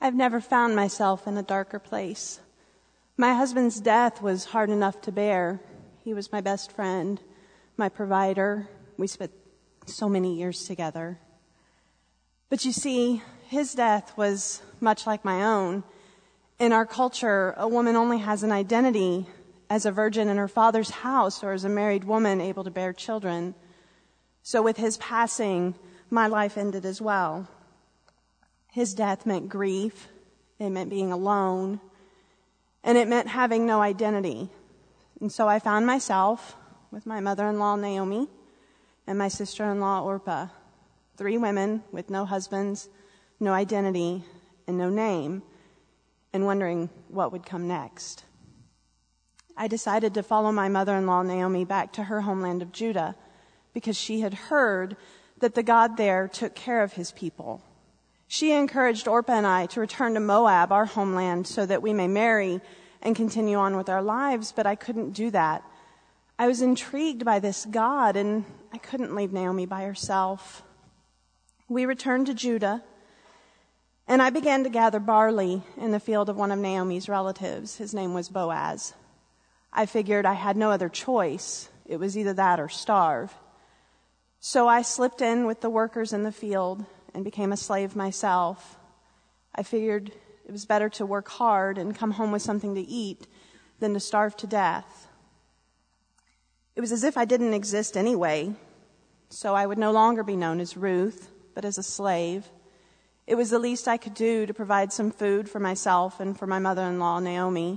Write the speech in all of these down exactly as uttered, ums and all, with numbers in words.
I've never found myself in a darker place. My husband's death was hard enough to bear. He was my best friend, my provider. We spent so many years together. But you see, his death was much like my own. In our culture, a woman only has an identity as a virgin in her father's house or as a married woman able to bear children. So with his passing, my life ended as well. His death meant grief, it meant being alone, and it meant having no identity. And so I found myself with my mother-in-law, Naomi, and my sister-in-law, Orpah, three women with no husbands, no identity, and no name, and wondering what would come next. I decided to follow my mother-in-law, Naomi, back to her homeland of Judah because she had heard that the God there took care of his people. She encouraged Orpah and I to return to Moab, our homeland, so that we may marry and continue on with our lives, but I couldn't do that. I was intrigued by this God, and I couldn't leave Naomi by herself. We returned to Judah, and I began to gather barley in the field of one of Naomi's relatives. His name was Boaz. I figured I had no other choice. It was either that or starve. So I slipped in with the workers in the field and became a slave myself. I figured it was better to work hard and come home with something to eat than to starve to death. It was as if I didn't exist anyway, so I would no longer be known as Ruth, but as a slave. It was the least I could do to provide some food for myself and for my mother-in-law, Naomi.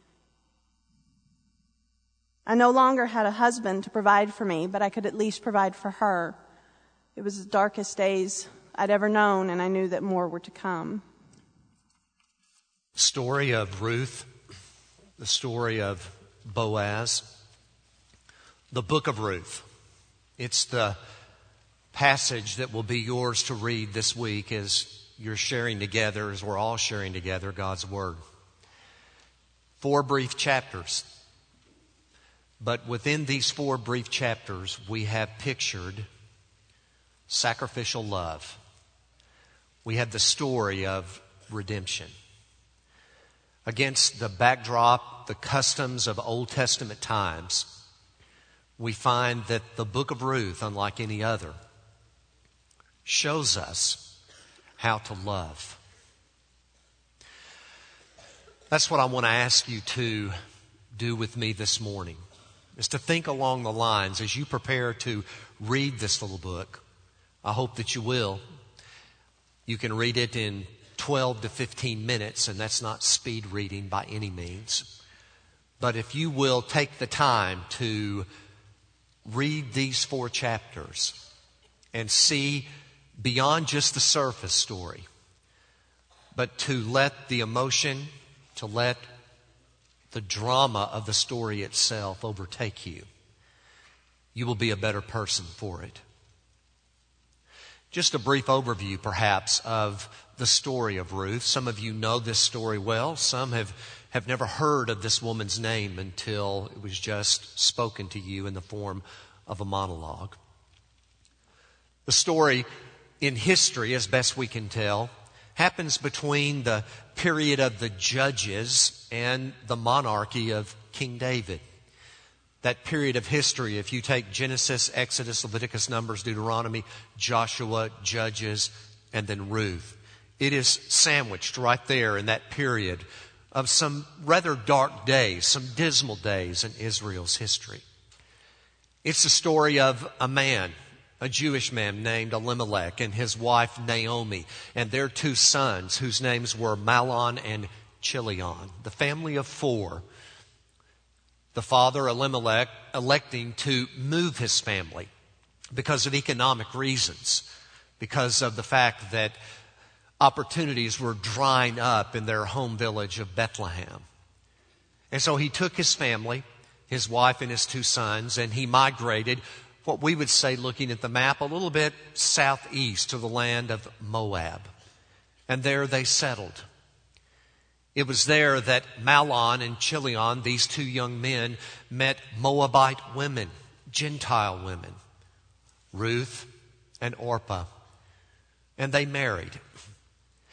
I no longer had a husband to provide for me, but I could at least provide for her. It was the darkest days I'd ever known, and I knew that more were to come. Story of Ruth, the story of Boaz, the book of Ruth. It's the passage that will be yours to read this week as you're sharing together, as we're all sharing together God's Word. Four brief chapters. But within these four brief chapters, we have pictured sacrificial love. We have the story of redemption. Against the backdrop, the customs of Old Testament times, we find that the book of Ruth, unlike any other, shows us how to love. That's what I want to ask you to do with me this morning, is to think along the lines as you prepare to read this little book. I hope that you will. You can read it in twelve to fifteen minutes, and that's not speed reading by any means. But if you will take the time to read these four chapters and see beyond just the surface story, but to let the emotion, to let the drama of the story itself overtake you, you will be a better person for it. Just a brief overview, perhaps, of the story of Ruth. Some of you know this story well. Some have, have never heard of this woman's name until it was just spoken to you in the form of a monologue. The story in history, as best we can tell, happens between the period of the judges and the monarchy of King David. That period of history, if you take Genesis, Exodus, Leviticus, Numbers, Deuteronomy, Joshua, Judges, and then Ruth, it is sandwiched right there in that period of some rather dark days, some dismal days in Israel's history. It's the story of a man, a Jewish man named Elimelech, and his wife Naomi, and their two sons whose names were Mahlon and Chilion, the family of four. The father, Elimelech, electing to move his family because of economic reasons, because of the fact that opportunities were drying up in their home village of Bethlehem. And so he took his family, his wife and his two sons, and he migrated, what we would say, looking at the map, a little bit southeast to the land of Moab. And there they settled. It was there that Mahlon and Chilion, these two young men, met Moabite women, Gentile women, Ruth and Orpah, and they married.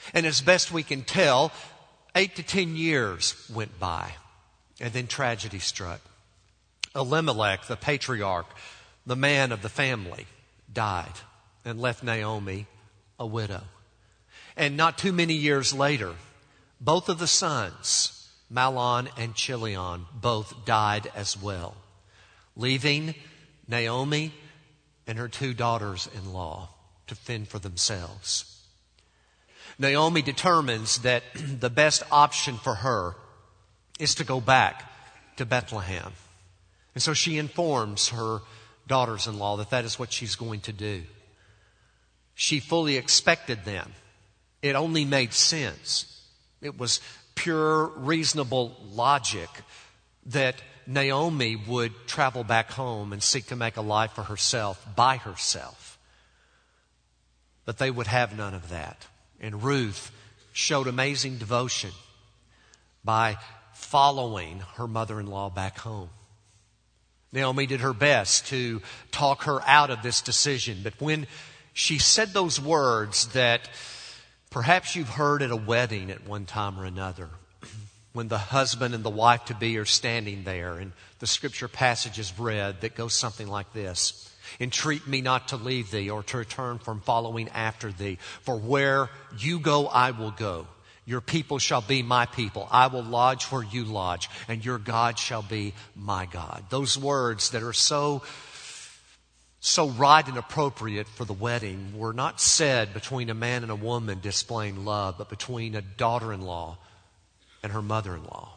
And as best we can tell, eight to ten years went by, and then tragedy struck. Elimelech, the patriarch, the man of the family, died and left Naomi a widow. And not too many years later, both of the sons, Mahlon and Chilion, both died as well, leaving Naomi and her two daughters-in-law to fend for themselves. Naomi determines that the best option for her is to go back to Bethlehem. And so she informs her daughters-in-law that that is what she's going to do. She fully expected them. It only made sense. It was pure, reasonable logic that Naomi would travel back home and seek to make a life for herself by herself. But they would have none of that. And Ruth showed amazing devotion by following her mother-in-law back home. Naomi did her best to talk her out of this decision. But when she said those words that perhaps you've heard at a wedding at one time or another, when the husband and the wife-to-be are standing there and the scripture passage is read that goes something like this: entreat me not to leave thee or to return from following after thee. For where you go, I will go. Your people shall be my people. I will lodge where you lodge, and your God shall be my God. Those words that are so, so right and appropriate for the wedding were not said between a man and a woman displaying love, but between a daughter-in-law and her mother-in-law.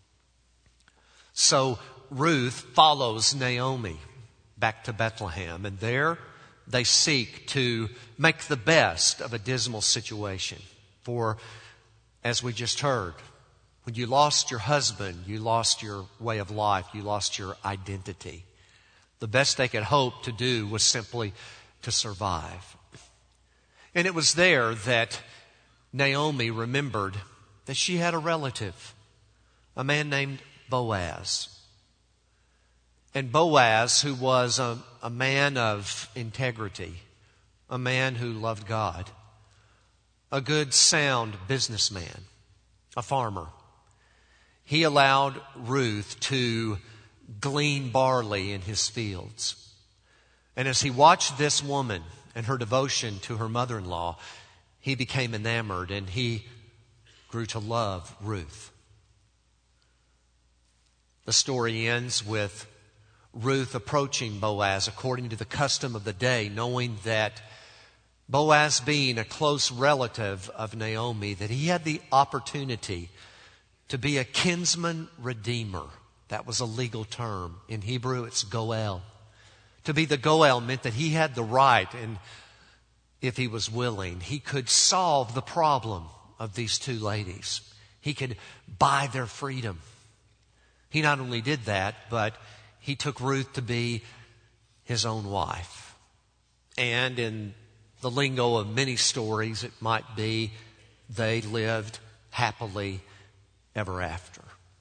So Ruth follows Naomi back to Bethlehem, and there they seek to make the best of a dismal situation. For, as we just heard, when you lost your husband, you lost your way of life, you lost your identity. The best they could hope to do was simply to survive. And it was there that Naomi remembered that she had a relative, a man named Boaz. And Boaz, who was a, a man of integrity, a man who loved God, a good, sound businessman, a farmer. He allowed Ruth to glean barley in his fields. And as he watched this woman and her devotion to her mother-in-law, he became enamored and he grew to love Ruth. The story ends with Ruth approaching Boaz according to the custom of the day, knowing that Boaz, being a close relative of Naomi, that he had the opportunity to be a kinsman redeemer. That was a legal term. In Hebrew, it's goel. To be the goel meant that he had the right, and if he was willing, he could solve the problem of these two ladies. He could buy their freedom. He not only did that, but he took Ruth to be his own wife. And in the lingo of many stories, it might be they lived happily ever after.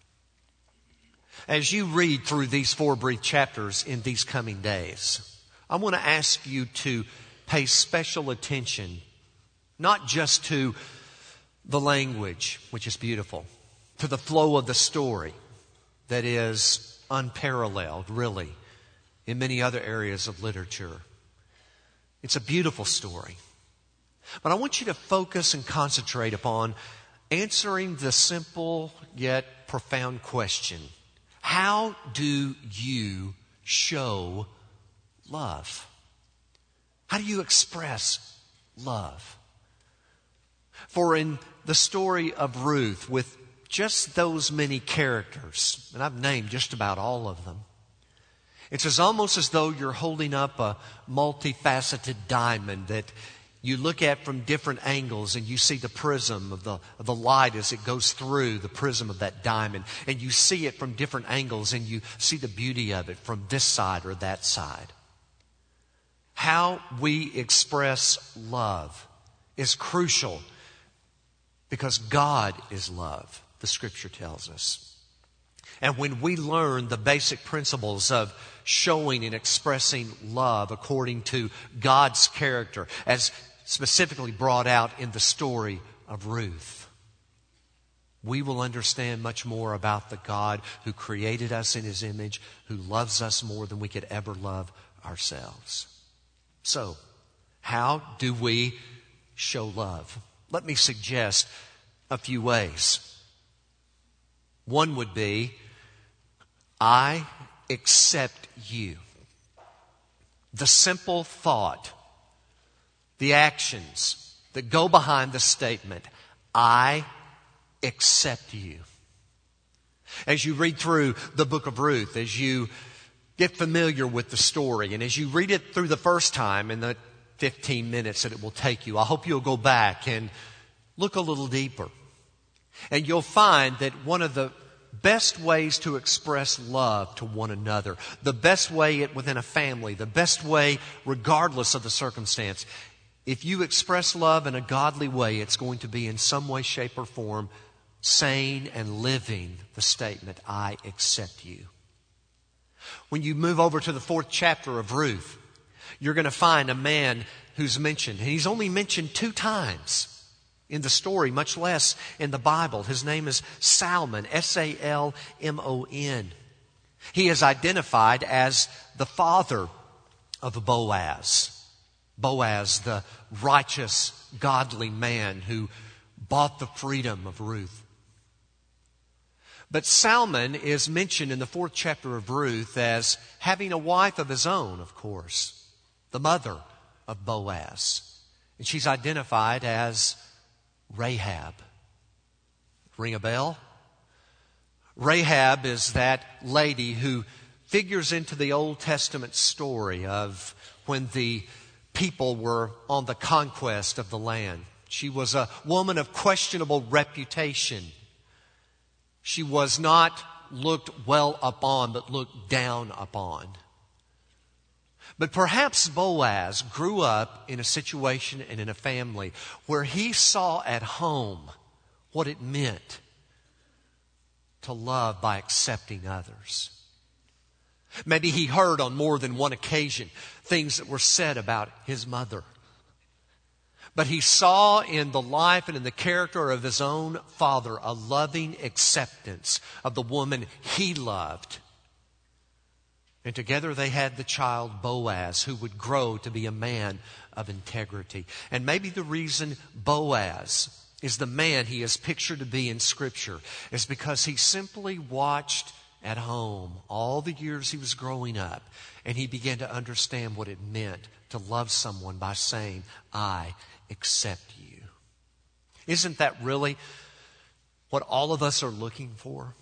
As you read through these four brief chapters in these coming days, I want to ask you to pay special attention, not just to the language, which is beautiful, to the flow of the story that is unparalleled, really, in many other areas of literature. It's a beautiful story. But I want you to focus and concentrate upon answering the simple yet profound question: how do you show love? How do you express love? For in the story of Ruth, with just those many characters, and I've named just about all of them, it's as almost as though you're holding up a multifaceted diamond that you look at from different angles, and you see the prism of the, of the light as it goes through the prism of that diamond. And you see it from different angles, and you see the beauty of it from this side or that side. How we express love is crucial because God is love, the Scripture tells us. And when we learn the basic principles of showing and expressing love according to God's character, as specifically brought out in the story of Ruth, we will understand much more about the God who created us in His image, who loves us more than we could ever love ourselves. So, how do we show love? Let me suggest a few ways. One would be, I accept you. The simple thought, the actions that go behind the statement, I accept you. As you read through the book of Ruth, as you get familiar with the story, and as you read it through the first time in the fifteen minutes that it will take you, I hope you'll go back and look a little deeper. And you'll find that one of the best ways to express love to one another, the best way within a family, the best way regardless of the circumstance, if you express love in a godly way, it's going to be in some way, shape, or form saying and living the statement, I accept you. When you move over to the fourth chapter of Ruth, you're going to find a man who's mentioned, and he's only mentioned two times in the story, much less in the Bible. His name is Salmon, S A L M O N. He is identified as the father of Boaz. Boaz, the righteous, godly man who bought the freedom of Ruth. But Salmon is mentioned in the fourth chapter of Ruth as having a wife of his own, of course, the mother of Boaz. And she's identified as Rahab. Ring a bell? Rahab is that lady who figures into the Old Testament story of when the people were on the conquest of the land. She was a woman of questionable reputation. She was not looked well upon, but looked down upon. But perhaps Boaz grew up in a situation and in a family where he saw at home what it meant to love by accepting others. Maybe he heard on more than one occasion things that were said about his mother. But he saw in the life and in the character of his own father a loving acceptance of the woman he loved. And together they had the child Boaz, who would grow to be a man of integrity. And maybe the reason Boaz is the man he is pictured to be in Scripture is because he simply watched at home all the years he was growing up, and he began to understand what it meant to love someone by saying, I accept you. Isn't that really what all of us are looking for?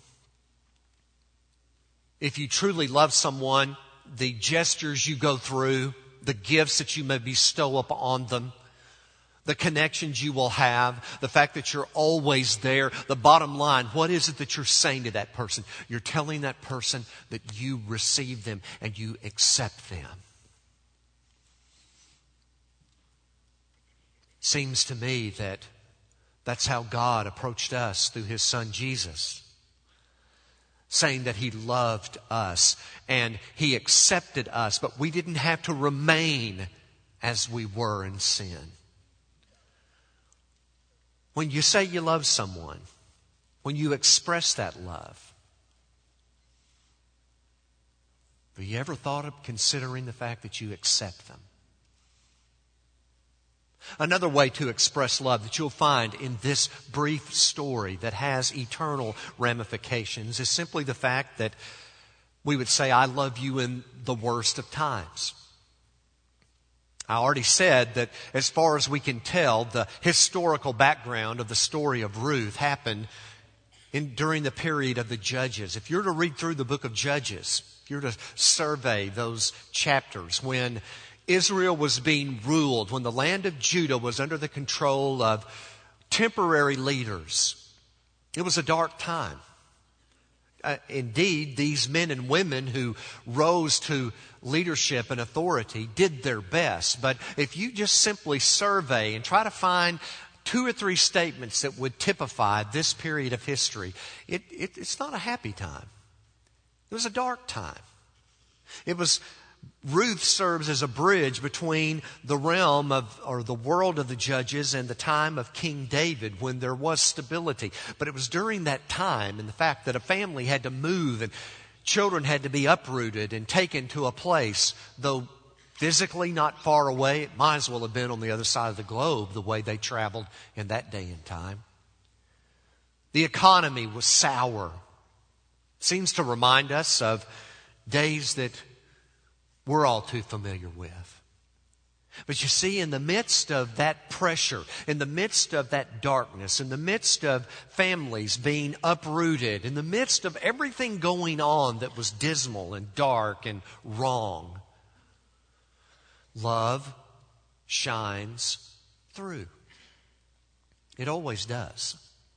If you truly love someone, the gestures you go through, the gifts that you may bestow upon them, the connections you will have, the fact that you're always there, the bottom line, what is it that you're saying to that person? You're telling that person that you receive them and you accept them. Seems to me that that's how God approached us through His Son Jesus. Saying that He loved us and He accepted us, but we didn't have to remain as we were in sin. When you say you love someone, when you express that love, have you ever thought of considering the fact that you accept them? Another way to express love that you'll find in this brief story that has eternal ramifications is simply the fact that we would say, I love you in the worst of times. I already said that as far as we can tell, the historical background of the story of Ruth happened in, during the period of the Judges. If you're to read through the book of Judges, if you're to survey those chapters, when Israel was being ruled, when the land of Judah was under the control of temporary leaders, it was a dark time. Uh, indeed, these men and women who rose to leadership and authority did their best. But if you just simply survey and try to find two or three statements that would typify this period of history, it, it, it's not a happy time. It was a dark time. It was Ruth serves as a bridge between the realm of, or the world of the judges and the time of King David when there was stability. But it was during that time and the fact that a family had to move and children had to be uprooted and taken to a place, though physically not far away, it might as well have been on the other side of the globe the way they traveled in that day and time. The economy was sour. Seems to remind us of days that we're all too familiar with. But you see, in the midst of that pressure, in the midst of that darkness, in the midst of families being uprooted, in the midst of everything going on that was dismal and dark and wrong, love shines through. It always does.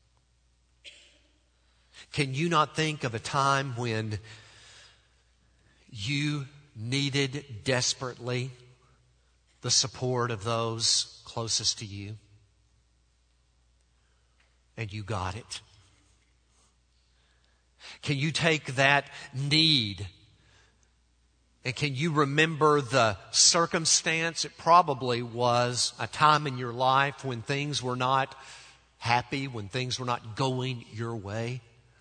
Can you not think of a time when you needed desperately the support of those closest to you? And you got it. Can you take that need and can you remember the circumstance? It probably was a time in your life when things were not happy, when things were not going your way.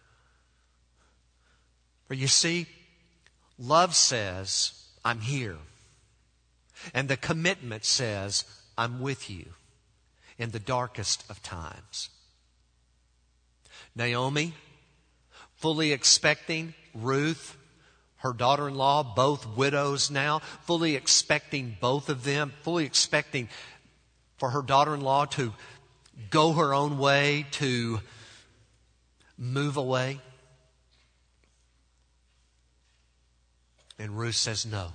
For you see, love says, I'm here. And the commitment says, I'm with you in the darkest of times. Naomi, fully expecting Ruth, her daughter-in-law, both widows now, fully expecting both of them, fully expecting for her daughter-in-law to go her own way, to move away. And Ruth says, no.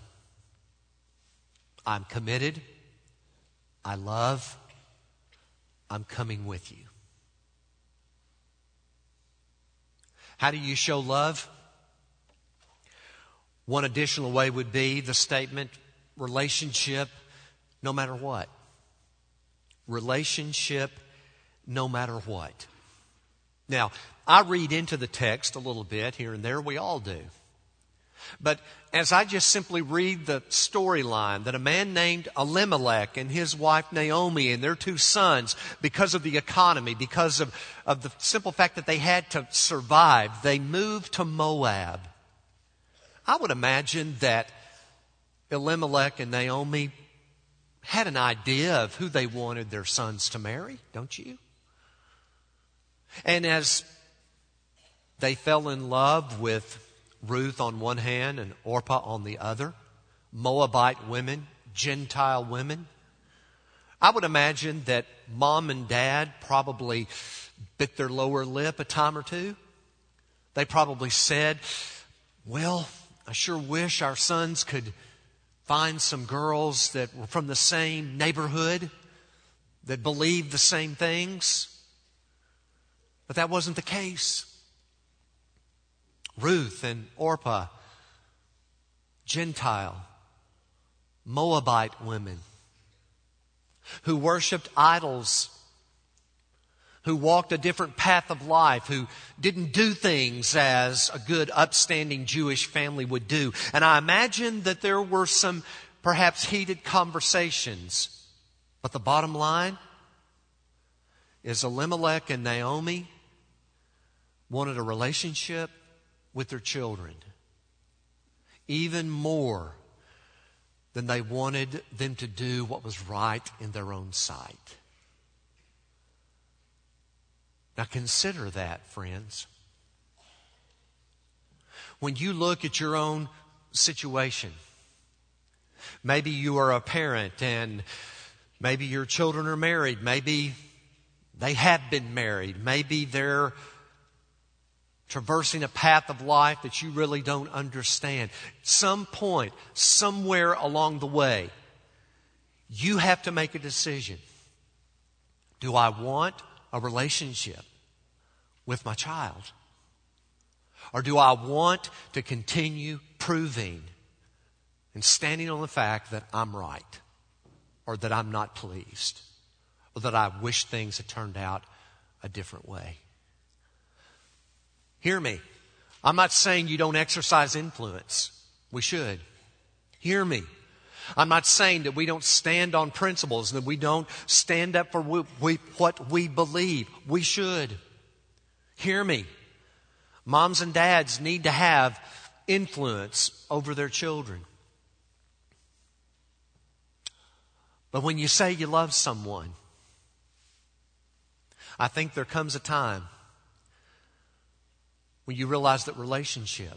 I'm committed. I love. I'm coming with you. How do you show love? One additional way would be the statement, relationship no matter what. Relationship no matter what. Now, I read into the text a little bit here and there. We all do. But as I just simply read the storyline that a man named Elimelech and his wife Naomi and their two sons, because of the economy, because of, of the simple fact that they had to survive, they moved to Moab. I would imagine that Elimelech and Naomi had an idea of who they wanted their sons to marry, don't you? And as they fell in love with Ruth on one hand and Orpah on the other, Moabite women, Gentile women, I would imagine that mom and dad probably bit their lower lip a time or two. They probably said, well, I sure wish our sons could find some girls that were from the same neighborhood, that believed the same things. But that wasn't the case. Ruth and Orpah, Gentile, Moabite women who worshiped idols, who walked a different path of life, who didn't do things as a good, upstanding Jewish family would do. And I imagine that there were some perhaps heated conversations. But the bottom line is Elimelech and Naomi wanted a relationship with their children, even more than they wanted them to do what was right in their own sight. Now consider that, friends. When you look at your own situation, maybe you are a parent and maybe your children are married, maybe they have been married, maybe they're traversing a path of life that you really don't understand. At some point, somewhere along the way, you have to make a decision. Do I want a relationship with my child? Or do I want to continue proving and standing on the fact that I'm right, or that I'm not pleased, or that I wish things had turned out a different way? Hear me. I'm not saying you don't exercise influence. We should. Hear me. I'm not saying that we don't stand on principles, that we don't stand up for we, we, what we believe. We should. Hear me. Moms and dads need to have influence over their children. But when you say you love someone, I think there comes a time when you realize that relationship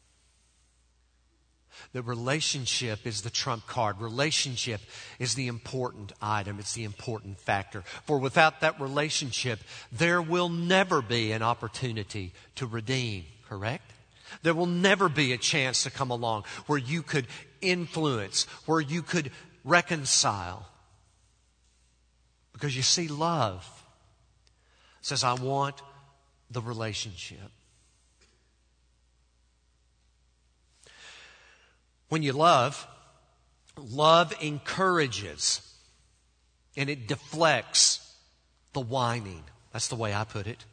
That relationship is the trump card. Relationship is the important item. It's the important factor. For without that relationship, there will never be an opportunity to redeem, correct? There will never be a chance to come along where you could influence, where you could reconcile. Because you see, love says, I want the relationship. When you love, love encourages and it deflects the whining. That's the way I put it.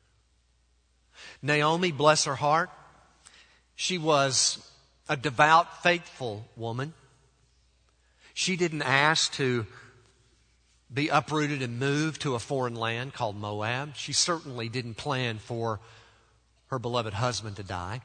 Naomi, bless her heart, she was a devout, faithful woman. She didn't ask to be uprooted and moved to a foreign land called Moab. She certainly didn't plan for her beloved husband to die.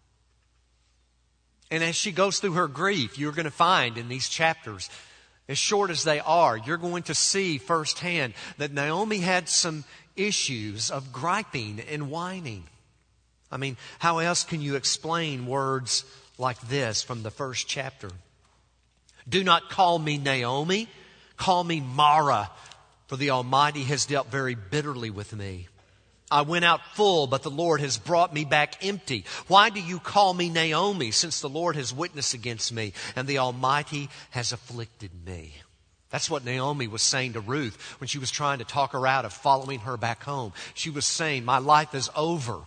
And as she goes through her grief, you're going to find in these chapters, as short as they are, you're going to see firsthand that Naomi had some issues of griping and whining. I mean, how else can you explain words like this from the first chapter? Do not call me Naomi, call me Mara, for the Almighty has dealt very bitterly with me. I went out full, but the Lord has brought me back empty. Why do you call me Naomi, since the Lord has witnessed against me and the Almighty has afflicted me? That's what Naomi was saying to Ruth when she was trying to talk her out of following her back home. She was saying, my life is over.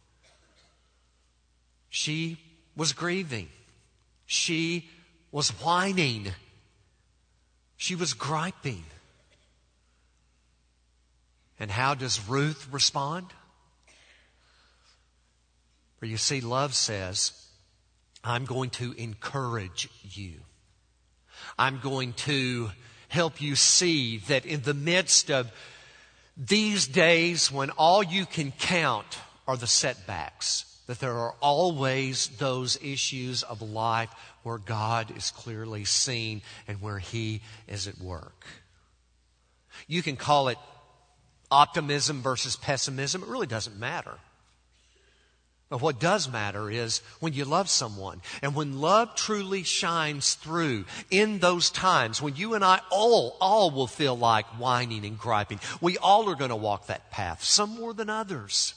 She was grieving. She was whining. She was griping. And how does Ruth respond? For you see, love says, I'm going to encourage you. I'm going to help you see that in the midst of these days when all you can count are the setbacks, that there are always those issues of life where God is clearly seen and where He is at work. You can call it optimism versus pessimism. It really doesn't matter. But what does matter is when you love someone, and when love truly shines through in those times when you and I all, all will feel like whining and griping. We all are going to walk that path, some more than others.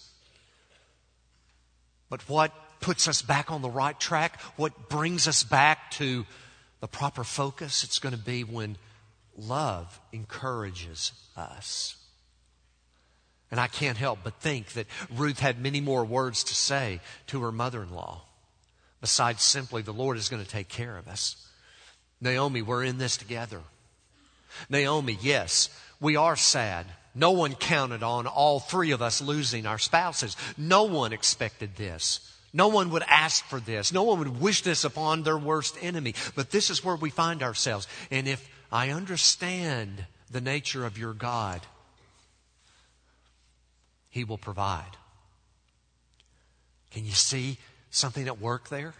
But what puts us back on the right track, what brings us back to the proper focus, it's going to be when love encourages us. And I can't help but think that Ruth had many more words to say to her mother-in-law, besides simply, the Lord is going to take care of us. Naomi, we're in this together. Naomi, yes, we are sad. No one counted on all three of us losing our spouses. No one expected this. No one would ask for this. No one would wish this upon their worst enemy. But this is where we find ourselves. And if I understand the nature of your God, He will provide. Can you see something at work there?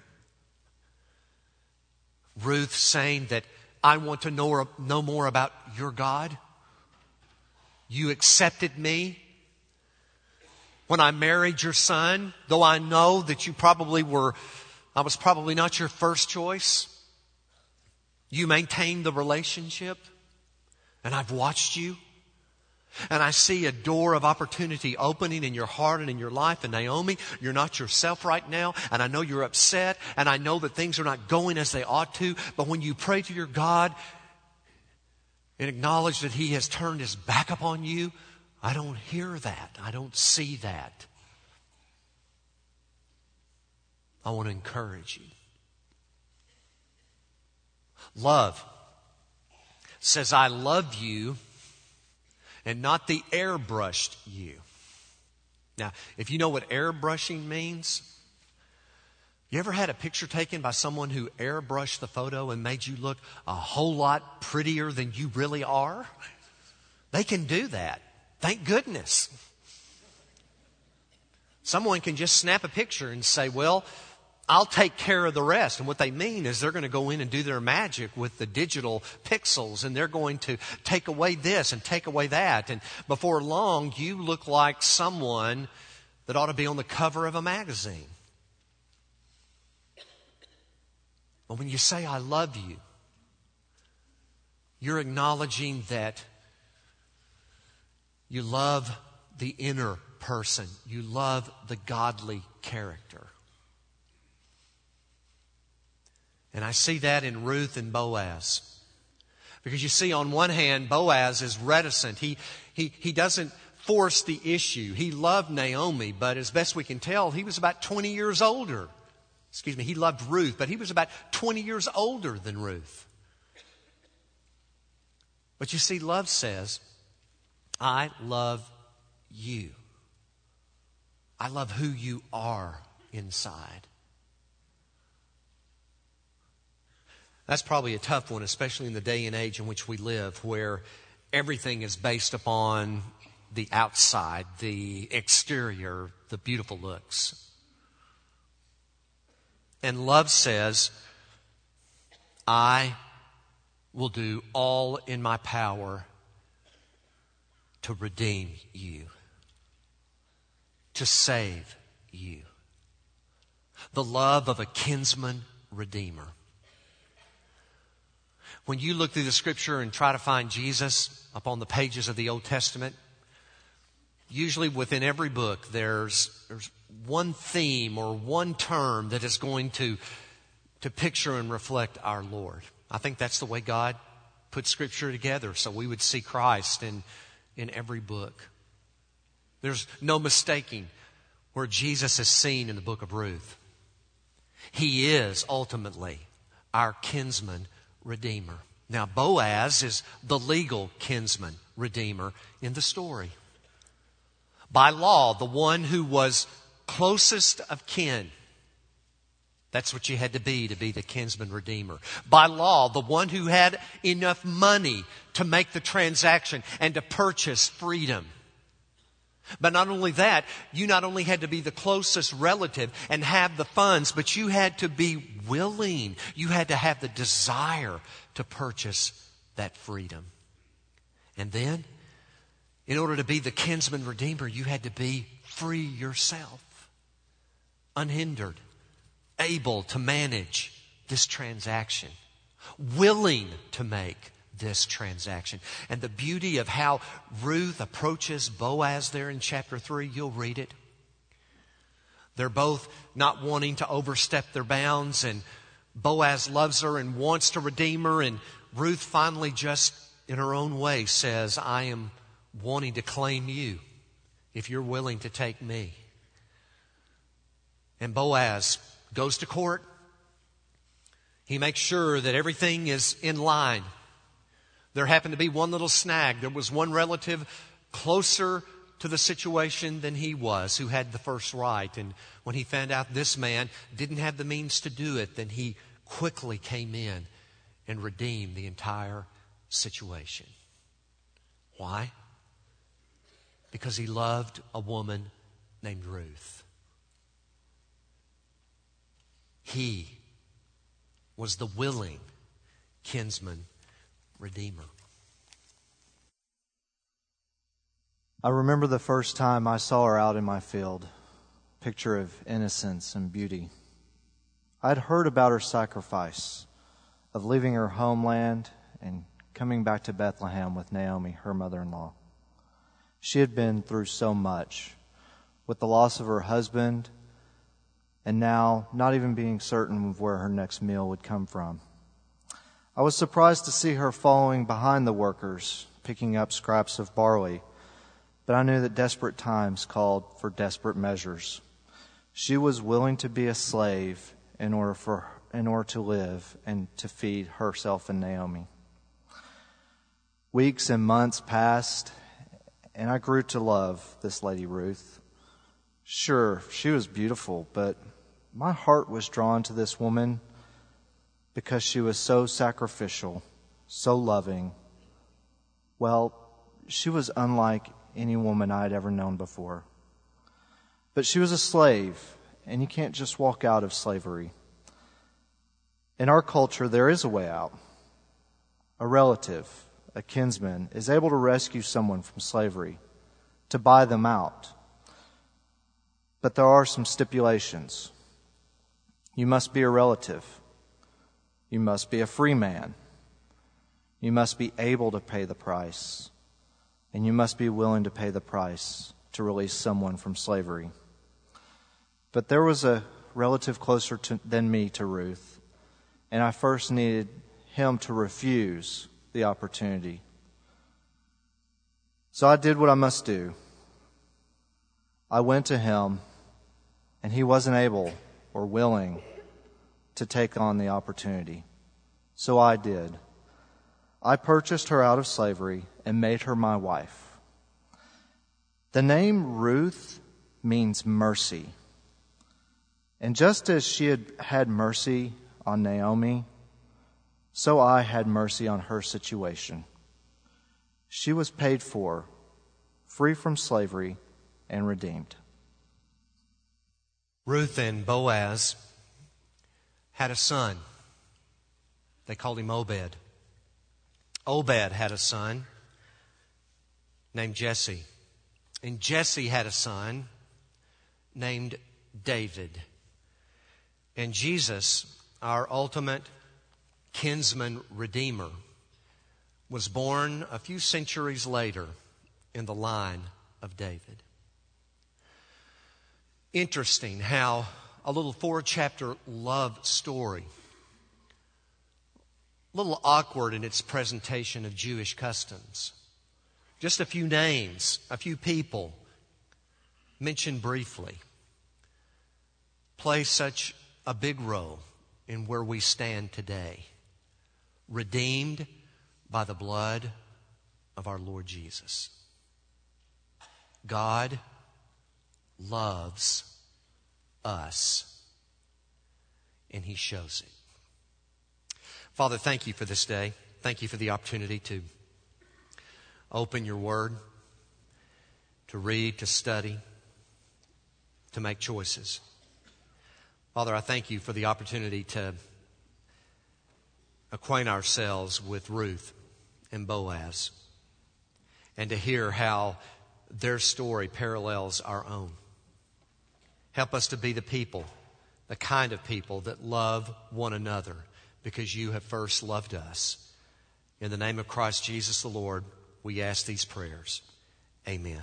Ruth saying that I want to know, know more about your God. You accepted me when I married your son, though I know that you probably were, I was probably not your first choice. You maintained the relationship, and I've watched you. And I see a door of opportunity opening in your heart and in your life. And Naomi, you're not yourself right now. And I know you're upset. And I know that things are not going as they ought to. But when you pray to your God and acknowledge that He has turned His back upon you, I don't hear that. I don't see that. I want to encourage you. Love says, I love you, and not the airbrushed you. Now, if you know what airbrushing means, You ever had a picture taken by someone who airbrushed the photo and made you look a whole lot prettier than you really are? They can do that. Thank goodness. Someone can just snap a picture and say, well, I'll take care of the rest. And what they mean is they're going to go in and do their magic with the digital pixels, and they're going to take away this and take away that. And before long, you look like someone that ought to be on the cover of a magazine. But when you say, I love you, you're acknowledging that you love the inner person. You love the godly character. And I see that in Ruth and Boaz. Because you see, on one hand, Boaz is reticent. He, he, he doesn't force the issue. He loved Naomi, but as best we can tell, he was about twenty years older. Excuse me, he loved Ruth, but he was about twenty years older than Ruth. But you see, love says, I love you. I love who you are inside. That's probably a tough one, especially in the day and age in which we live, where everything is based upon the outside, the exterior, the beautiful looks. And love says, I will do all in my power to redeem you, to save you. The love of a kinsman redeemer. When you look through the Scripture and try to find Jesus upon the pages of the Old Testament, usually within every book there's, there's one theme or one term that is going to, to picture and reflect our Lord. I think that's the way God put Scripture together, so we would see Christ in, in every book. There's no mistaking where Jesus is seen in the book of Ruth. He is ultimately our kinsman redeemer. Now, Boaz is the legal kinsman redeemer in the story. By law, the one who was closest of kin. That's what you had to be to be the kinsman redeemer. By law, the one who had enough money to make the transaction and to purchase freedom. But not only that, you not only had to be the closest relative and have the funds, but you had to be willing. You had to have the desire to purchase that freedom. And then, in order to be the kinsman redeemer, you had to be free yourself, unhindered, able to manage this transaction, willing to make this transaction. And the beauty of how Ruth approaches Boaz there in chapter three, you'll read it. They're both not wanting to overstep their bounds, and Boaz loves her and wants to redeem her, and Ruth finally just in her own way says, I am wanting to claim you if you're willing to take me. And Boaz goes to court. He makes sure that everything is in line. There happened to be one little snag. There was one relative closer to the situation than he was who had the first right. And when he found out this man didn't have the means to do it, then he quickly came in and redeemed the entire situation. Why? Because he loved a woman named Ruth. He was the willing kinsman redeemer. I remember the first time I saw her out in my field, picture of innocence and beauty. I'd heard about her sacrifice of leaving her homeland and coming back to Bethlehem with Naomi, her mother-in-law. She had been through so much, with the loss of her husband, and now not even being certain of where her next meal would come from. I was surprised to see her following behind the workers, picking up scraps of barley, but I knew that desperate times called for desperate measures. She was willing to be a slave in order for in order to live and to feed herself and Naomi. Weeks and months passed, and I grew to love this lady Ruth. Sure, she was beautiful, but my heart was drawn to this woman because she was so sacrificial, so loving. Well, she was unlike any woman I had ever known before. But she was a slave, and you can't just walk out of slavery. In our culture, there is a way out. A relative, a kinsman, is able to rescue someone from slavery, to buy them out. But there are some stipulations. You must be a relative. You must be a free man. You must be able to pay the price. And you must be willing to pay the price to release someone from slavery. But there was a relative closer to, than me to Ruth, and I first needed him to refuse the opportunity. So I did what I must do. I went to him, and he wasn't able or willing to take on the opportunity. So I did. I purchased her out of slavery and made her my wife. The name Ruth means mercy. And just as she had had mercy on Naomi, so I had mercy on her situation. She was paid for, free from slavery, and redeemed. Ruth and Boaz had a son. They called him Obed. Obed had a son named Jesse. And Jesse had a son named David. And Jesus, our ultimate kinsman redeemer, was born a few centuries later in the line of David. Interesting how a little four-chapter love story, a little awkward in its presentation of Jewish customs. Just a few names, a few people mentioned briefly, play such a big role in where we stand today. Redeemed by the blood of our Lord Jesus. God loves us, and He shows it. Father, thank you for this day. Thank you for the opportunity to open your word, to read, to study, to make choices. Father, I thank you for the opportunity to acquaint ourselves with Ruth and Boaz and to hear how their story parallels our own. Help us to be the people, the kind of people that love one another because you have first loved us. In the name of Christ Jesus the Lord, we ask these prayers. Amen.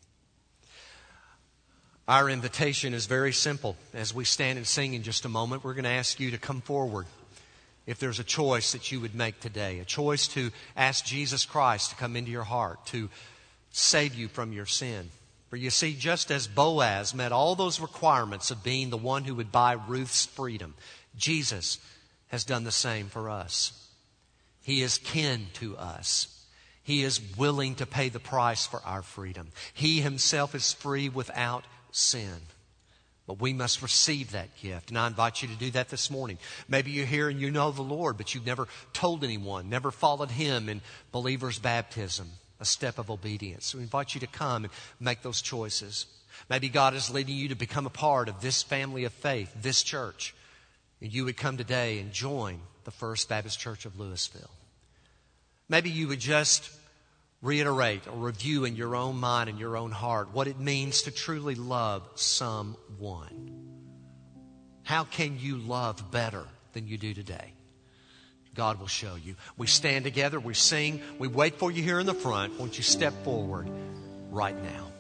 Our invitation is very simple. As we stand and sing in just a moment, we're going to ask you to come forward. If there's a choice that you would make today, a choice to ask Jesus Christ to come into your heart, to save you from your sin. For you see, just as Boaz met all those requirements of being the one who would buy Ruth's freedom, Jesus has done the same for us. He is kin to us. He is willing to pay the price for our freedom. He himself is free without sin. But we must receive that gift. And I invite you to do that this morning. Maybe you're here and you know the Lord, but you've never told anyone, never followed Him in believer's baptism, a step of obedience. So we invite you to come and make those choices. Maybe God is leading you to become a part of this family of faith, this church. And you would come today and join the First Baptist Church of Louisville. Maybe you would just reiterate or review in your own mind and your own heart what it means to truly love someone. How can you love better than you do today? God will show you. We stand together, we sing, we wait for you here in the front. Won't you step forward right now?